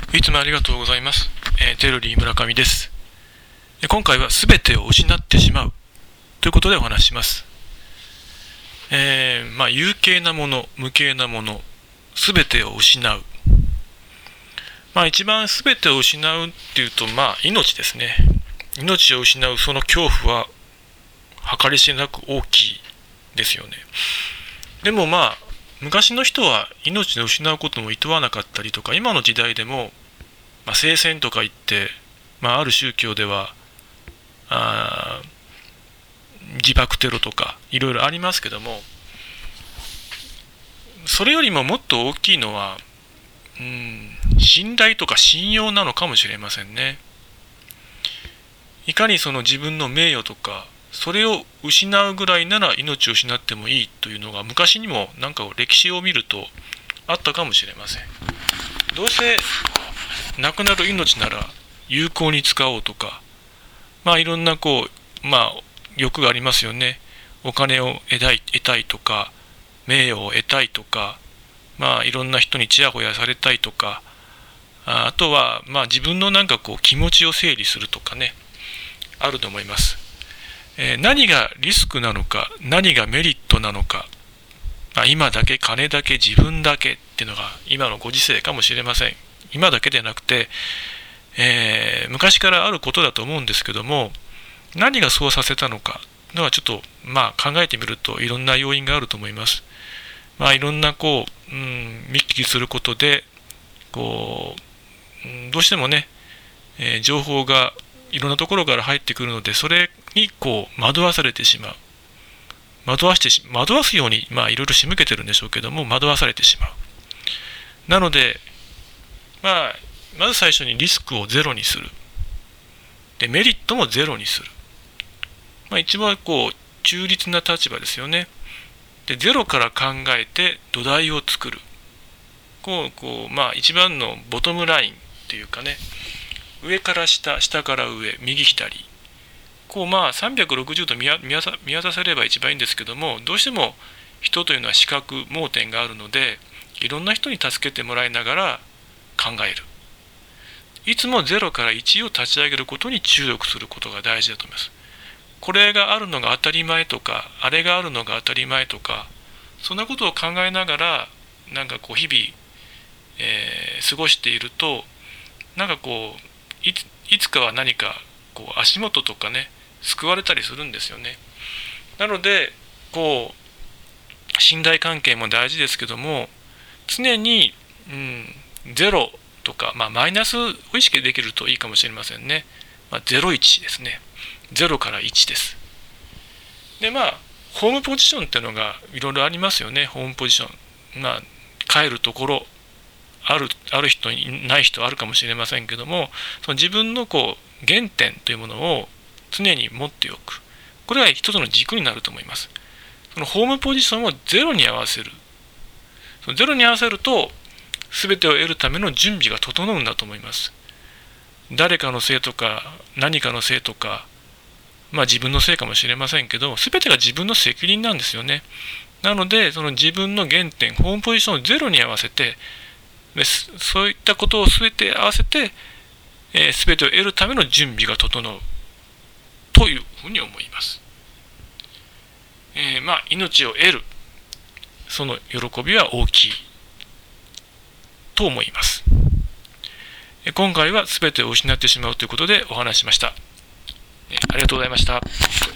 いつもありがとうございます。テルリー村上です。今回は全てを失ってしまうということでお話しします。有形なもの、無形なもの、全てを失う。一番全てを失うっていうと、命ですね。命を失うその恐怖は計り知れなく大きいですよね。でも昔の人は命を失うことも厭わなかったりとか、今の時代でも、聖戦とか言って、ある宗教では自爆テロとかいろいろありますけども、それよりももっと大きいのは、信頼とか信用なのかもしれませんね。いかにその自分の名誉とかそれを失うぐらいなら命を失ってもいいというのが昔にも歴史を見るとあったかもしれません。どうせ亡くなる命なら有効に使おうとか、いろんな欲がありますよね。お金を得たいとか、名誉を得たいとか、いろんな人にちやほやされたいとか、あとは自分の気持ちを整理するとかね、あると思います。何がリスクなのか、何がメリットなのか、今だけ、金だけ、自分だけっていうのが今のご時世かもしれません。今だけでなくて、昔からあることだと思うんですけども、何がそうさせたのかのはちょっと考えてみるといろんな要因があると思います。いろんな見聞きすることでどうしてもね、情報がいろんなところから入ってくるので、それに惑わされてしまう。惑わすようにいろいろ仕向けてるんでしょうけども、惑わされてしまう。なのでまず最初にリスクをゼロにする。で、メリットもゼロにする。一番中立な立場ですよね。で、ゼロから考えて土台を作る。一番のボトムラインっていうかね、上から下、下から上、右左。360度見渡せれば一番いいんですけども、どうしても人というのは視覚、盲点があるので、いろんな人に助けてもらいながら考える。いつも0から1を立ち上げることに注力することが大事だと思います。これがあるのが当たり前とか、あれがあるのが当たり前とか、そんなことを考えながら日々、過ごしていると、いつかは何か足元とかね、救われたりするんですよね。なので信頼関係も大事ですけども、常に、ゼロとか、マイナスを意識できるといいかもしれませんね。01ですね。0から1です。で、ホームポジションっていうのがいろいろありますよね。ホームポジション。帰るところ、ある人にない人あるかもしれませんけども、その自分の原点というものを常に持っておく。これが一つの軸になると思います。そのホームポジションをゼロに合わせる。そのゼロに合わせると、全てを得るための準備が整うんだと思います。誰かのせいとか何かのせいとか、自分のせいかもしれませんけど、全てが自分の責任なんですよね。なので、その自分の原点、ホームポジションをゼロに合わせて、そういったことを全て合わせて、全てを得るための準備が整うというふうに思います。命を得る、その喜びは大きいと思います。今回は全てを失ってしまうということでお話ししました。ありがとうございました。